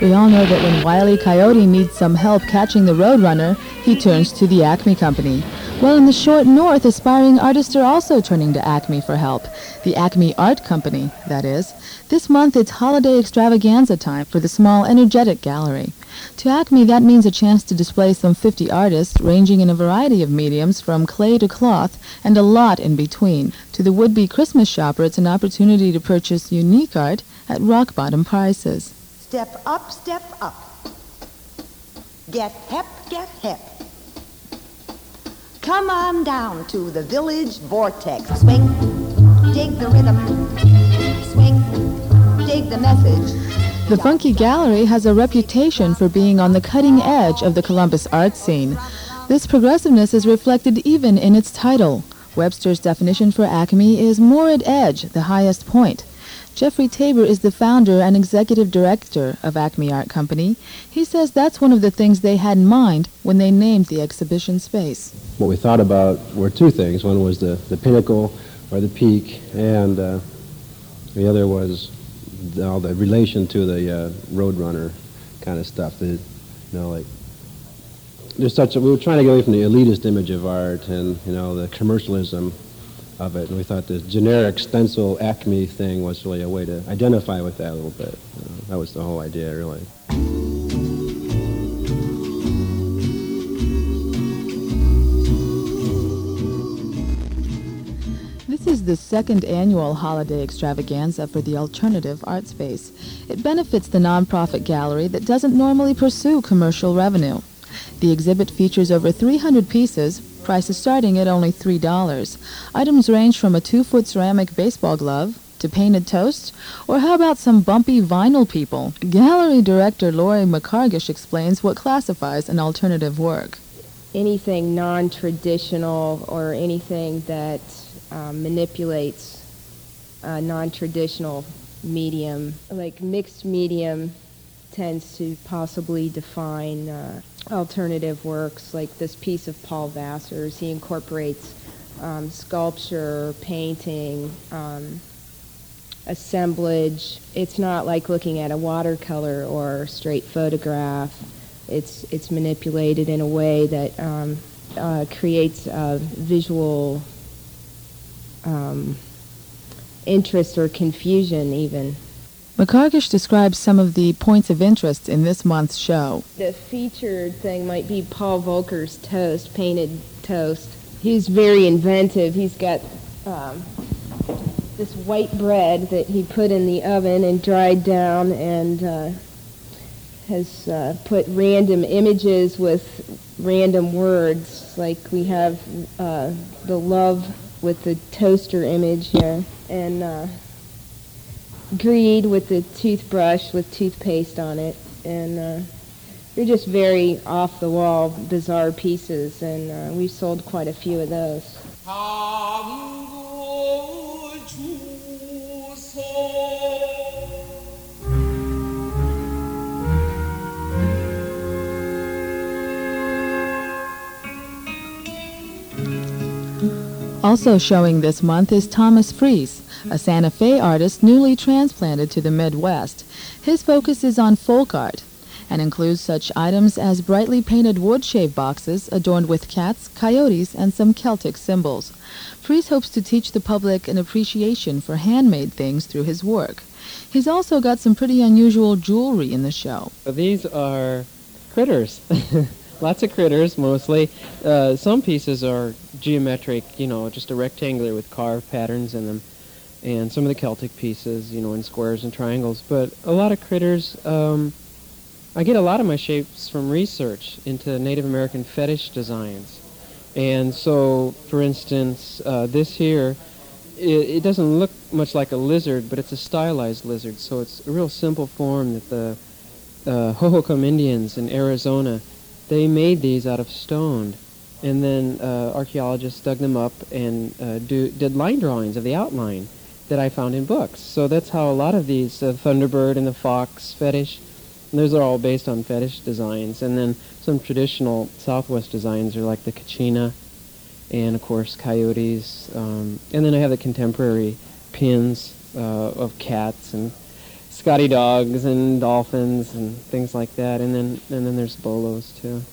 We all know that when Wile E. Coyote needs some help catching the Roadrunner, he turns to the Acme Company. Well, in the short north, aspiring artists are also turning to Acme for help. The Acme Art Company, that is. This month, it's holiday extravaganza time for the small, energetic gallery. To Acme, that means a chance to display some 50 artists, ranging in a variety of mediums, from clay to cloth, and a lot in between. To the would-be Christmas shopper, it's an opportunity to purchase unique art at rock-bottom prices. Step up, step up. Get hep, get hep. Come on down to the Village Vortex. Swing, dig the rhythm. Swing, dig the message. The Funky Gallery has a reputation for being on the cutting edge of the Columbus art scene. This progressiveness is reflected even in its title. Webster's definition for Acme is more at edge, the highest point. Jeffrey Tabor is the founder and executive director of Acme Art Company. He says that's one of the things they had in mind when they named the exhibition space. What we thought about were two things. One was the pinnacle or the peak, and the other was the relation to the Roadrunner kind of stuff. We were trying to get away from the elitist image of art and the commercialism of it, and we thought the generic stencil Acme thing was really a way to identify with that a little bit. That was the whole idea, really. This is the second annual holiday extravaganza for the Alternative Art Space. It benefits the nonprofit gallery that doesn't normally pursue commercial revenue. The exhibit features over 300 pieces, prices starting at only $3. Items range from a 2-foot ceramic baseball glove to painted toast, or how about some bumpy vinyl people? Gallery director Lori McCargish explains what classifies an alternative work. Anything non-traditional or anything that manipulates a non-traditional medium, like mixed medium, tends to possibly define alternative works, like this piece of Paul Vassar's. He incorporates sculpture, painting, assemblage. It's not like looking at a watercolor or straight photograph. It's manipulated in a way that creates a visual interest or confusion even. McCargish describes some of the points of interest in this month's show. The featured thing might be Paul Volcker's toast, painted toast. He's very inventive. He's got this white bread that he put in the oven and dried down, and has put random images with random words. Like we have the love with the toaster image here, and greed with the toothbrush with toothpaste on it, and they're just very off-the-wall, bizarre pieces, and we've sold quite a few of those. Also showing this month is Thomas Fries, a Santa Fe artist newly transplanted to the Midwest. His focus is on folk art and includes such items as brightly painted wood shave boxes adorned with cats, coyotes, and some Celtic symbols. Fries hopes to teach the public an appreciation for handmade things through his work. He's also got some pretty unusual jewelry in the show. These are critters. Lots of critters, mostly. Some pieces are geometric, just a rectangular with carved patterns in them. And some of the Celtic pieces, in squares and triangles. But a lot of critters. I get a lot of my shapes from research into Native American fetish designs. And so, for instance, this here, it doesn't look much like a lizard, but it's a stylized lizard. So it's a real simple form that the Hohokam Indians in Arizona, they made these out of stone, and then archaeologists dug them up and did line drawings of the outline that I found in books. So that's how a lot of these Thunderbird and the fox fetish, and those are all based on fetish designs. And then some traditional Southwest designs are like the Kachina, and of course coyotes. And then I have the contemporary pins of cats and Scotty dogs and dolphins and things like that, and then there's bolos too.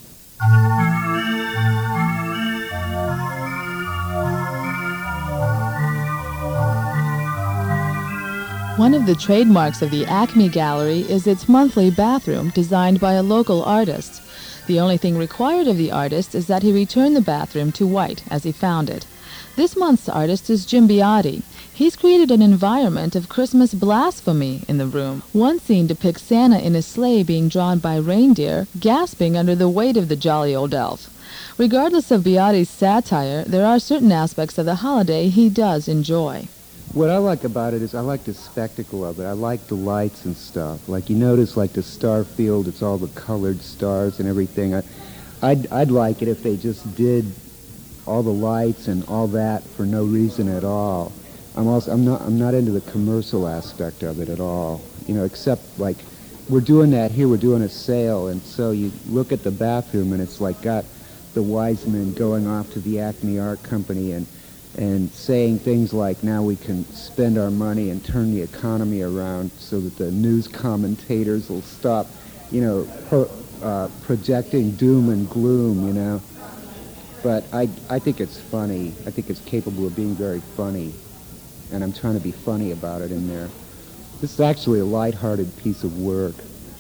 One of the trademarks of the Acme Gallery is its monthly bathroom designed by a local artist. The only thing required of the artist is that he return the bathroom to white as he found it. This month's artist is Jim Biotti. He's created an environment of Christmas blasphemy in the room. One scene depicts Santa in a sleigh being drawn by reindeer, gasping under the weight of the jolly old elf. Regardless of Biotti's satire, there are certain aspects of the holiday he does enjoy. What I like about it is I like the spectacle of it. I like the lights and stuff. Like you notice, like the star field, it's all the colored stars and everything. I'd like it if they just did all the lights and all that for no reason at all. I'm not into the commercial aspect of it at all. You know, except like we're doing that here. We're doing a sale, and so you look at the bathroom, and it's like got the wise men going off to the Acme Art Company and saying things like, now we can spend our money and turn the economy around so that the news commentators will stop, you know, projecting doom and gloom, you know. But I think it's funny. I think it's capable of being very funny. And I'm trying to be funny about it in there. This is actually a lighthearted piece of work.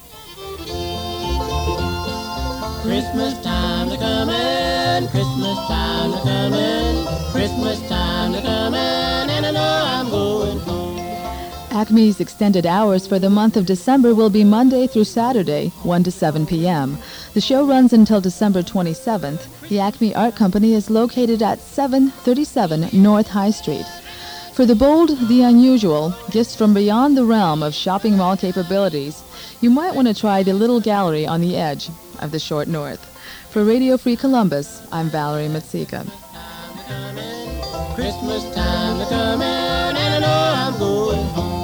Christmas time's a-comin', Christmas time's a-comin', Christmas time's a-comin', and I know I'm going home. Acme's extended hours for the month of December will be Monday through Saturday, 1 to 7 p.m. The show runs until December 27th. The Acme Art Company is located at 737 North High Street. For the bold, the unusual, gifts from beyond the realm of shopping mall capabilities, you might want to try the little gallery on the edge of the Short North. For Radio Free Columbus, I'm Valerie Matsika. Christmas time's a-comin', and I know I'm going home.